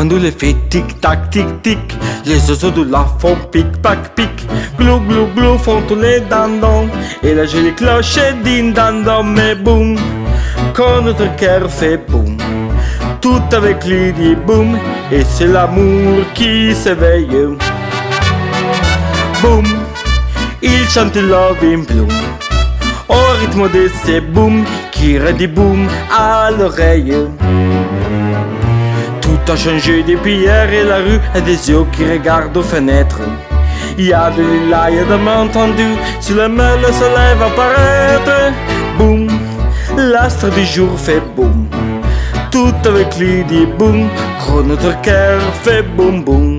pendules fait tic-tac, tic-tic. Les oiseaux de là font pic-pac-pic. Glou, glou, glou font tous les dindons. Et la jolie cloche dit dindon, mais boum, quand notre cœur fait boum, tout avec lui dit boum, et c'est l'amour qui s'éveille. Boum, il chante Love in Bloom au rythme de ces boum qui redit boum à l'oreille. Tout a changé depuis hier et la rue a des yeux qui regardent aux fenêtres. Il y a de lilas, il y a de mains tendues, sur la mer le soleil va paraître. Boum, l'astre du jour fait boum, tout avec lui dit boum, quand notre cœur fait boum boum.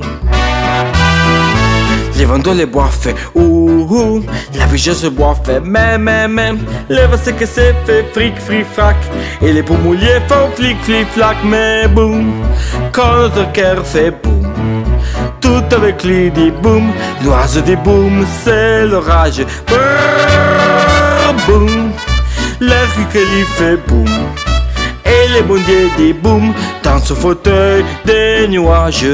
Les vents dans les bois fait ouh, la bougie se boit fait même, les vents c'est que c'est fait fric, fric, frac, et les poux mouillés font flic, flic, flac, mais boum, quand notre cœur fait boum, tout avec lui dit boum, l'oiseau dit boum, c'est l'orage, brrr, boum, l'air qui lui fait boum, et les bondiers dit boum, dans ce fauteuil des nuages.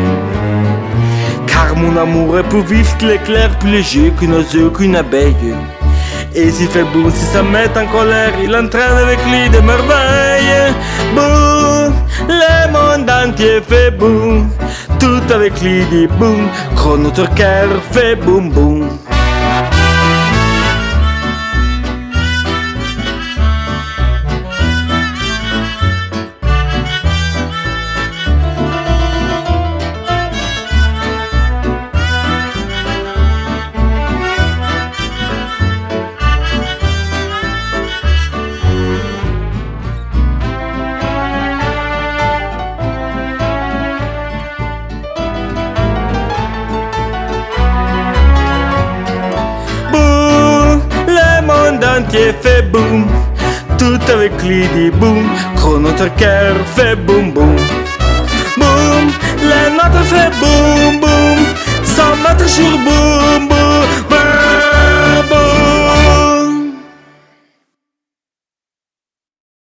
Car mon amour est plus vif que l'éclair, plus léger qu'une oiseau, qu'une abeille. Et s'il fait boum, si ça met en colère, il entraîne avec lui des merveilles. Boum, le monde entier fait boum, tout avec lui dit boum, quand notre cœur fait boum boum. Entier fait boum, tout avec lui dit boum, quand notre cœur fait boum boum. Boum, le nôtre fait boum.